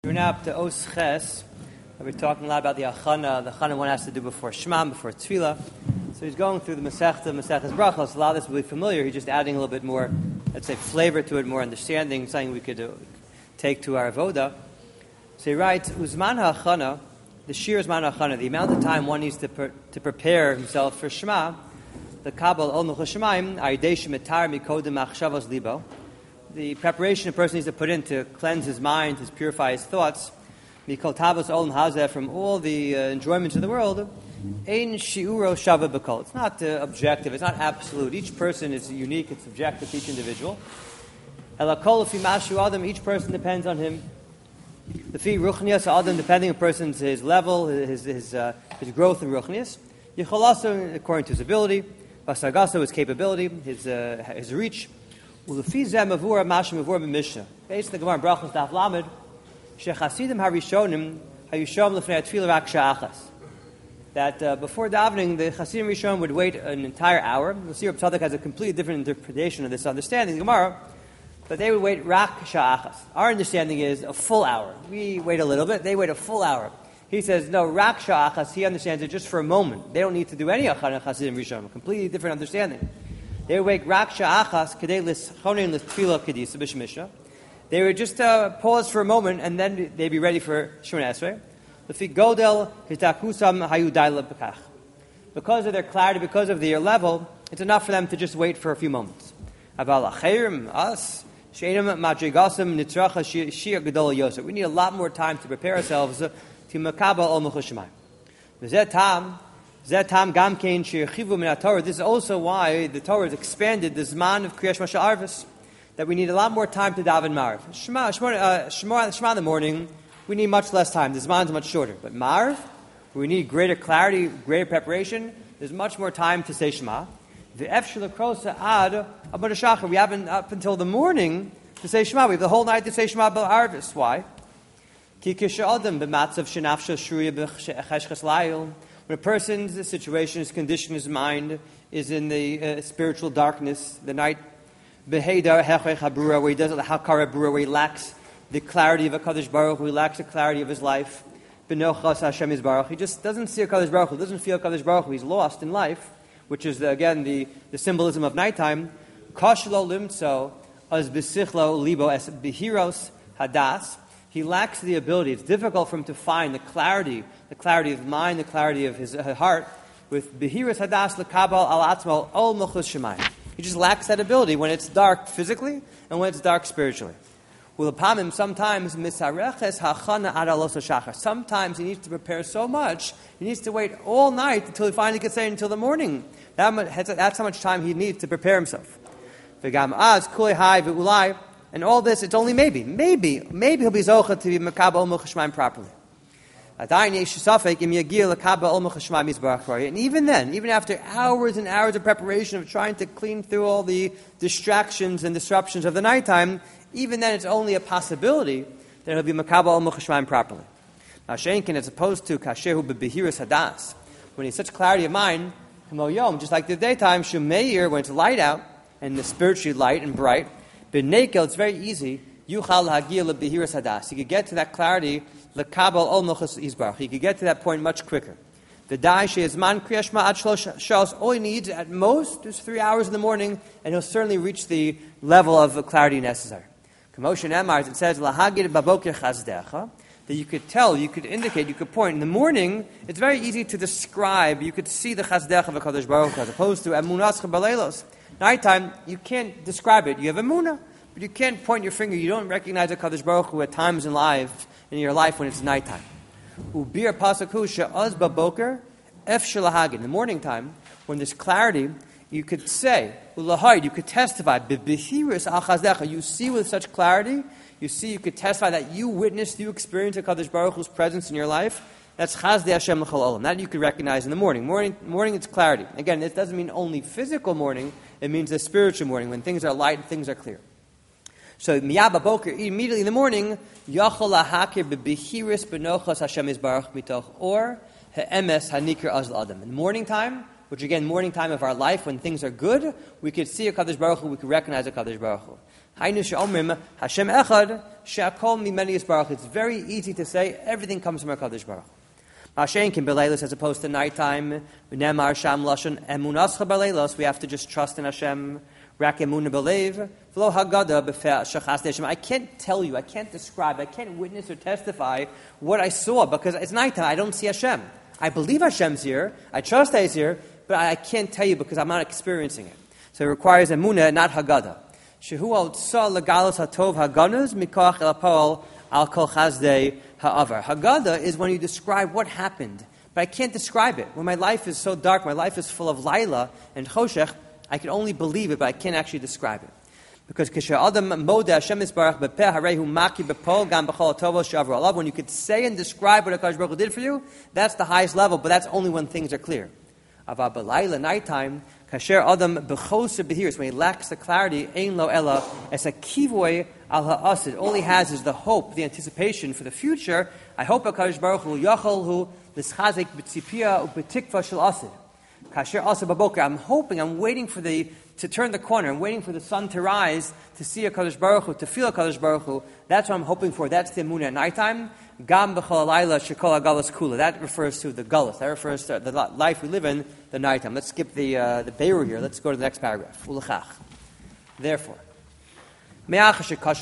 We're now up to Os Ches. We're talking a lot about the Achana. The Achana one has to do before Shema, before Tefillah. So he's going through the Masechtas Brachos. A lot of this will be familiar. He's just adding a little bit more, let's say, flavor to it, more understanding, something we could take to our Avoda. So he writes, Uzman HaAchana, the Shir Uzman HaAchana, the amount of time one needs to prepare himself for Shema, the Kabbalah Ol Mechus Shemayim, Ayidei Shemetar Mikodem Machshavos Libo. The preparation a person needs to put in to cleanse his mind, to purify his thoughts, Mikol Tavos Olam Hazeh, from all the enjoyments of the world, Ein Shiuro Shava B'Kol. It's not objective, it's not absolute. Each person is unique, it's subjective to each individual. Elakol Fi Mashu Adam, each person depends on him. The Fi Ruchnias Adam, depending on a person's his level, his growth in Ruchnias. Yicholaso, according to his ability. Vasagaso, his capability, his reach. Based on the Gemara Brachos Daf Lamed, Shechasidim Harishonim Hayushom Lefnei Tefillah Rak Sha'achas. That before davening, the Chasidim Rishon would wait an entire hour. The Sir Tzadok has a completely different interpretation of this understanding, the Gemara, but they would wait Rak Sha'achas. Our understanding is a full hour. We wait a little bit, they wait a full hour. He says, no, Rak Sha'achas, he understands it just for a moment. They don't need to do any Achana Chasidim Rishon, a completely different understanding. They would wake Rak Sha'achas Kedei L'Chonin L'Tefillah Kedisa B'Shemishna. They would just pause for a moment and then they'd be ready for Shemona Esrei. L'Fi Godel Hitakusam Hayudai L'Pekach. Because of their clarity, because of their level, it's enough for them to just wait for a few moments. Aval Acherim, us, Sheinam Madrigasam Nitracha Shir Gedol Yosef. We need a lot more time to prepare ourselves to Makabal Ol Mechus Shemayim. V'zeh Tam. This is also why the Torah has expanded the Zman of Kriyash Mashal Arvis, that we need a lot more time to daven Marv. Shema in the morning, we need much less time. The Zman is much shorter. But Marv, we need greater clarity, greater preparation. There's much more time to say Shema. The Efshel Krosa Ad Abad Shachar. We haven't up until the morning to say Shema. We have the whole night to say Shema B'Al Arvis. Why? Ki Kisha Adam B'Matzav Shenafsha Shruya B'Cheshches Layil. When a person's situation, his condition, his mind is in the spiritual darkness, the night, where he doesn't hakara brura, where he lacks the clarity of HaKadosh Baruch Hu, he lacks the clarity of his life. Benochas Hashem Yisbarach. He just doesn't see HaKadosh Baruch Hu, doesn't feel HaKadosh Baruch Hu. He's lost in life, which is again the symbolism of nighttime. Kashlo limtso as besichlo libo es behiros hadas. He lacks the ability. It's difficult for him to find the clarity of mind, the clarity of his heart, with Behiras Hadas L'Kabal Al Atzmo Ol Mechus Shemayim. He just lacks that ability when it's dark physically and when it's dark spiritually. Sometimes Misareches Hachana Ad Alos Shachar. Sometimes he needs to prepare so much, he needs to wait all night until he finally gets there until the morning. That's how much time he needs to prepare himself. V'gam Az Kulei Hai V'Ulai. And all this, it's only maybe he'll be zocha to be Makabal Ol Mechus Shemayim properly. And even then, even after hours and hours of preparation of trying to clean through all the distractions and disruptions of the nighttime, even then it's only a possibility that he'll be Makabal Ol Mechus Shemayim properly. Now, Shenkin, as opposed to Kashehu Behiras Hadas, when he's such clarity of mind, just like the daytime, Shemeir, when it's light out and the spiritually light and bright. B'nekel, it's very easy. Yuchal hagil lebehiras hadas. He could get to that clarity. Lekabel ol mechus yisbarach. He could get to that point much quicker. V'dai she'ezman kriyashma ad shlosh shos. All he needs at most is 3 hours in the morning, and he'll certainly reach the level of clarity necessary. Commotion Emars, it says lahagid baboker chazdecha. That you could tell, you could indicate, you could point. In the morning, it's very easy to describe. You could see the chazdecha of HaKadosh Baruch Hu, as opposed to emunas chabaleilos. Nighttime, you can't describe it. You have emunah, but you can't point your finger. You don't recognize HaKadosh Baruch Hu at times in your life when it's nighttime. Ubir pasaku she'az baboker ef shelahagin. In the morning time, when there's clarity, you could say, ulahayid, you could testify, bebihiris al chazdecha. You see with such clarity, you could testify that you witnessed, you experienced HaKadosh Baruch Hu's presence in your life. That's Chazdei Hashem L'chol Olam. That you could recognize in the morning. Morning, it's clarity. Again, it doesn't mean only physical morning. It means the spiritual morning, when things are light and things are clear. So, Miyab Boker, immediately in the morning, Yachol HaHakir Bebehiris Benochos Hashem Yisbarach Mitoch, or He'emes HaNikr Azl Adam. In the morning time, which again, morning time of our life, when things are good, we could see HaKadosh Baruch Hu, we could recognize HaKadosh Baruch Hu. Hainu she'omrim Hashem echad she'akol mimeni yisbarach. It's very easy to say everything comes from HaKadosh Baruch Hu. Mashen can beleilos as opposed to nighttime. V'nemar sham lashon emunascha beleilos. We have to just trust in Hashem. Rak emunah belev v'lo haggadah b'feh shachas Hashem. I can't tell you, I can't describe, I can't witness or testify what I saw because it's nighttime. I don't see Hashem. I believe Hashem's here. I trust that He's here, but I can't tell you because I'm not experiencing it. So it requires emunah, not haggadah. Shehu al tzah legalos hatov haganuz mikoach elapol al kol chazdei ha'avar. Haggadah is when you describe what happened, but I can't describe it. When my life is so dark, my life is full of laila and choshech, I can only believe it, but I can't actually describe it. Because when you could say and describe what HaKadosh Baruch Hu did for you, that's the highest level, but that's only when things are clear. Nighttime, when he lacks the clarity, ein lo ella, as a kivoy al ha'asid. All he has is the hope, the anticipation for the future. I hope HaKadosh Baruch Hu yachol hu l'schazik b'tzipiyah u'b'tikva shel asid. Kasher asa baboker. I'm hoping, I'm waiting for to turn the corner. I'm waiting for the sun to rise, to see HaKadosh Baruch Hu, to feel HaKadosh Baruch Hu. That's what I'm hoping for. That's the emunah at nighttime. Gam b'chol alayla shekol ha'galus kula. That refers to the galus. That refers to the life we live in, the nighttime. Let's skip the beirur here. Let's go to the next paragraph. Ulachach. Therefore, now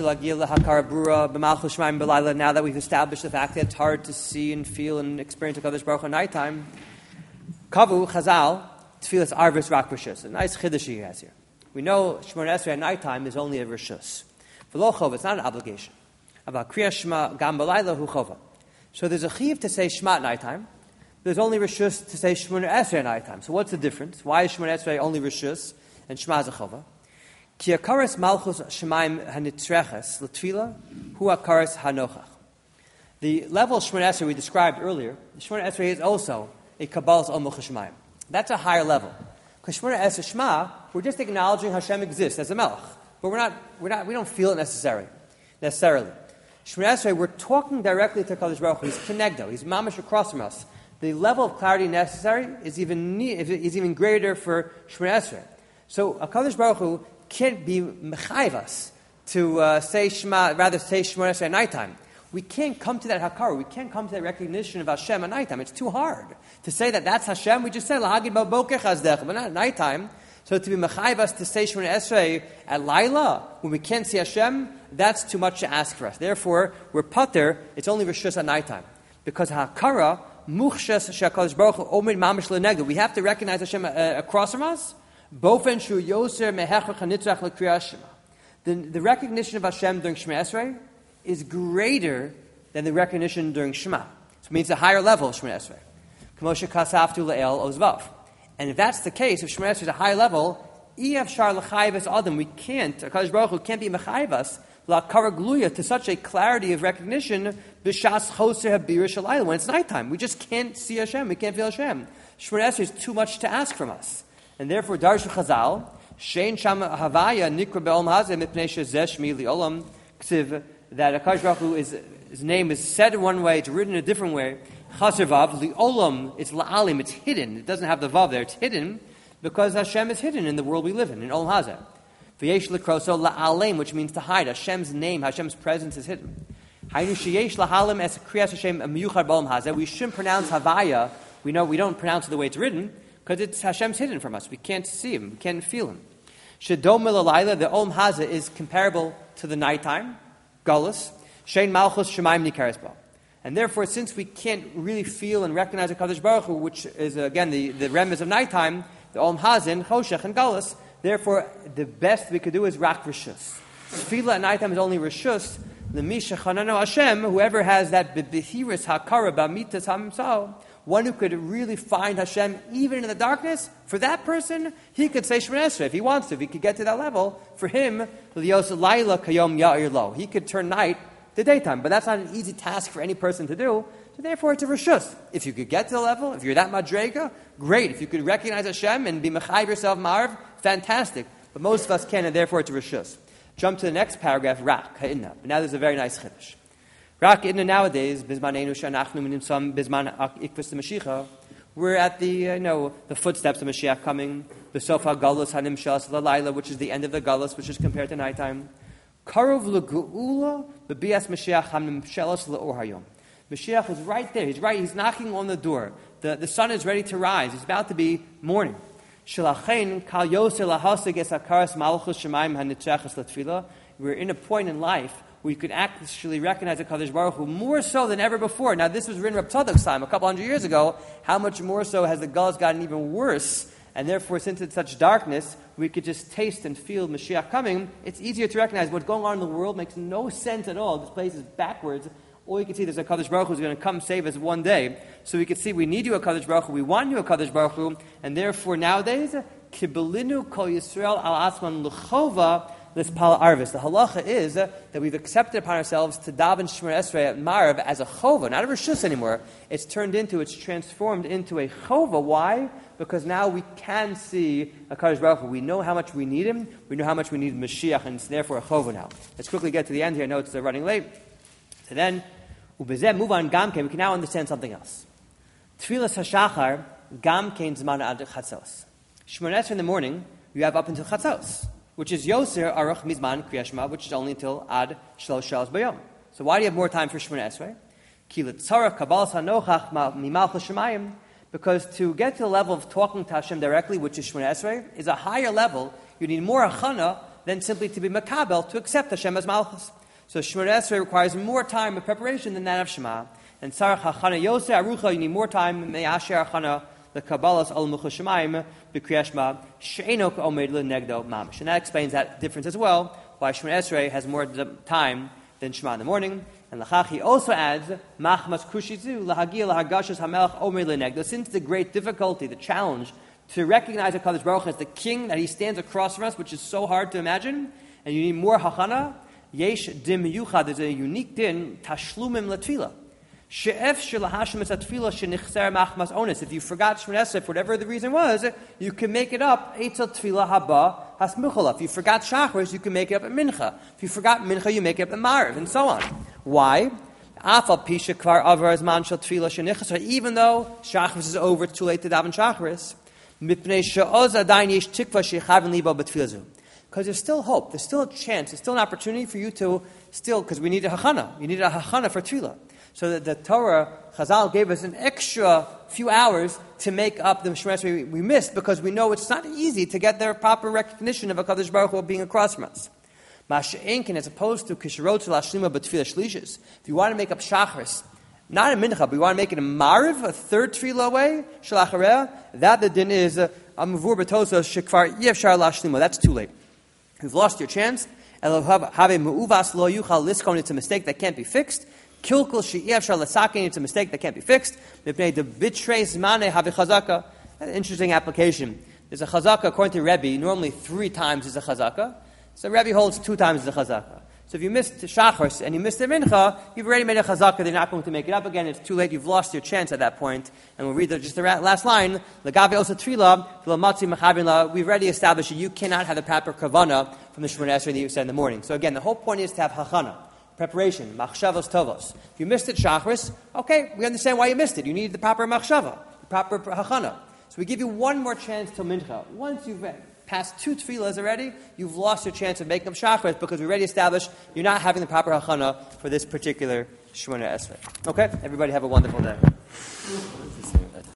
that we've established the fact that it's hard to see and feel and experience HaKadosh Baruch Hu at nighttime, Kavu Chazal Tfilas Arvis Rak Rishus. A nice chiddush he has here. We know Shemona Esrei at nighttime is only a Rishus. V'lo chova, it's not an obligation. About Kriya Shema Gam B'layla Hu Chova. So there's a chiv to say Shema at nighttime. There's only Rishus to say Shemona Esrei at nighttime. So what's the difference? Why is Shemona Esrei only Rishus and Shema is a Chova? Ki akaras Malchus Shemaim Hanitzreches L'Tfila Hu akaras Hanochach. The level of Shemona Esrei we described earlier, Shemona Esrei is also a Kabbalah's Omel Cheshmayim. That's a higher level. Because Shemona Esrei Shema, we're just acknowledging Hashem exists as a Melech, but we don't feel it necessarily. Shemona Esrei, we're talking directly to HaKadosh Baruch Hu. He's Kenegdo. He's mamash across from us. The level of clarity necessary is even greater for Shemona Esrei. So HaKadosh Baruch Hu can't be mechayiv us to say Shema, rather say Shemona Esrei at nighttime. We can't come to that hakara. We can't come to that recognition of Hashem at nighttime. It's too hard to say that that's Hashem. We just said lahagid b'boker chazdech, but not at nighttime. So to be mechayiv us to say Shemona Esrei at Laila when we can't see Hashem, that's too much to ask for us. Therefore, we're pater. It's only rishus at nighttime because hakara muchshes shakadosh baruch hu omid mamish leneged. We have to recognize Hashem across from us. Bofen shu yoser mehechach hanitzach l'kriyas shema. The recognition of Hashem during Shemona Esrei is greater than the recognition during Shema. So it means a higher level of Shemona Esrei. K'moshe kasaftu le'el ozvav. And if that's the case, if Shemona Esrei is a high level, EF shar l'chayvas adam, we can't, HaKadosh Baruch Hu can't be mechayvas la'kara gluya to such a clarity of recognition b'shas choser habir shalayla, when it's nighttime. We just can't see Hashem, we can't feel Hashem. Shemona Esrei is too much to ask from us. And therefore, Darshu Chazal, shein sham havaya nikra be'olam hazeh mipnei shezeh shmi li'olam ksiv, that HaKadosh Baruch Hu his name is said in one way, it's written in a different way. Chaser vav, li'olam, it's la'alim, it's hidden. It doesn't have the vav there, it's hidden because Hashem is hidden in the world we live in olam hazeh. V'yesh l'kroso la'alim, which means to hide. Hashem's name, Hashem's presence is hidden. Haynu sheyesh la'alim es kriyas Hashem miyuchad b'olam hazeh. We shouldn't pronounce havaya. We know we don't pronounce it the way it's written because it's Hashem's hidden from us. We can't see Him, we can't feel Him. Shedom milalayla, the olam hazeh is comparable to the nighttime. Galus, Shein Malchus Shemaim Nikares Ba. And therefore, since we can't really feel and recognize HaKadosh Baruch Hu, which is, again, the remez of nighttime, the Olam Hazin, Choshech, and Galus, therefore, the best we could do is Rak Rishus. Tefillah at nighttime is only Rishus. L'misha Chanano Hashem, whoever has that Behiris HaKara B'mitas HaMimsal, one who could really find Hashem even in the darkness, for that person, he could say Shemona Esrei if he wants to. If he could get to that level, for him, Lios Laila Kayom Ya'ir Lo. He could turn night to daytime, but that's not an easy task for any person to do. So therefore, it's a rishus. If you could get to the level, if you're that madrega, great. If you could recognize Hashem and be mechayiv yourself ma'arv, fantastic. But most of us can, and therefore it's a rishus. Jump to the next paragraph, Rak Ha'inna. But now there's a very nice chiddush. Rak Ha'inna nowadays, Bizmanenu Shanachnu Minim Bizman Ikvus Mashiach. We're at the footsteps of Mashiach coming. The Sofa Galus Hanimshas Lalayla, which is the end of the Galus, which is compared to nighttime. Karov l'geula b'bias Mashiach hamimshelas le'or hayom. Mashiach is right there. He's right. He's knocking on the door. The sun is ready to rise. It's about to be morning. Shelachein kal yoser lahasig es hakaras malchus shemayim hanitzachas latfila. We're in a point in life where you could actually recognize the Kadosh Baruch Hu more so than ever before. Now, this was written Reb Tzadok's time, a couple hundred years ago. How much more so has the Gullus gotten even worse? And therefore, since it's such darkness, we could just taste and feel Mashiach coming. It's easier to recognize what's going on in the world makes no sense at all. This place is backwards. All you can see, there's a Kadosh Baruch Hu who's going to come save us one day. So we can see we need you, a Kadosh Baruch Hu. We want you, a Kadosh Baruch Hu. And therefore, nowadays, Kibelinu kol Yisrael al asman l'chova l'spal arvis. The halacha is that we've accepted upon ourselves to daven Shemar Esrei at Marav as a chova, not a reshus anymore. It's transformed into a chova. Why? Because now we can see a Kadosh Baruch Hu. We know how much we need him. We know how much we need Mashiach, and it's therefore a chova now. Let's quickly get to the end here. I know it's running late. So then, move on. Gamkein. We can now understand something else. Tfilas hashachar gamkein zman ad chatzos. Shemar Esrei in the morning, you have up until chatzos, which is Yoser Aruch Mizman Kriyas Shema, which is only until Ad Shlosh Shalos Bayom. So why do you have more time for Shemona Esrei? Ki l'tzarach Kabbalas HaNochach Mimalchus Shemayim, because to get to the level of talking to Hashem directly, which is Shemona Esrei, is a higher level. You need more achana than simply to be makabel, to accept Hashem as Malchus. So Shemona Esrei requires more time of preparation than that of Shema. And Tzarach HaChana Yoser Arucha, you need more time, Me'asher HaChana, the Kabbalas al Muchashemayim b'Kriyas Shema she'enok omed lenegdo mamish, and that explains that difference as well. Why Shemona Esrei has more time than Shema in the morning, and Lachachi also adds machmas kushizu lahagia lahagashas hamelach omed lenegdo. Since the great difficulty, the challenge to recognize the Kadosh Baruch Hu as the King that He stands across from us, which is so hard to imagine, and you need more hachana. Yesh dim yuchad. There's a unique din tashlumim latfila. If you forgot Shemona Esrei, for whatever the reason was, you can make it up. If you forgot Shachris, you can make it up at Mincha. If you forgot Mincha, you make it up at Marav, and so on. Why? Even though Shachris is over, it's too late to daven Shachris. Because there's still hope, there's still a chance, there's still an opportunity for you to because we need a hachana. You need a hachana for tefillah. So that the Torah, Chazal gave us an extra few hours to make up the Shemona Esrei we missed, because we know it's not easy to get their proper recognition of a Kadosh Baruch Hu being across from us. Masha'enkin, as opposed to Kisharot Lashima B'Tfilah Shlishis. If you want to make up Shachris, not a Mincha, but you want to make it a Mariv, a third Tefillah away, Shalachareh, that the din is Amavur B'Tosa Shekvar Yevshar Lashima. That's too late. You've lost your chance. Have Mu'uvas Lo Yuchal Liskon. It's a mistake that can't be fixed. Kilkul she'efshar l'sakin, it's a mistake that can't be fixed. Mipnei the bitreis mane have chazaka. An interesting application. There's a chazaka according to Rebbe. Normally 3 times is a chazaka. So Rebbe holds 2 times is a chazaka. So if you missed Shachris and you missed the Mincha, you've already made a chazaka. They're not going to make it up again. It's too late. You've lost your chance at that point. And we'll read just the last line. L'gavi osa tefila v'lamatzi mechavin la. We've already established that you cannot have the proper kavana from the Shemona Esrei that you said in the morning. So again, the whole point is to have hachana. Preparation, machshavos tovos. If you missed it, Shachris, okay, we understand why you missed it. You needed the proper machshava, the proper hachana. So we give you one more chance till mincha. Once you've passed 2 tefillahs already, you've lost your chance of making up Shachris, because we already established you're not having the proper hachana for this particular Shemona Esrei. Okay, everybody have a wonderful day.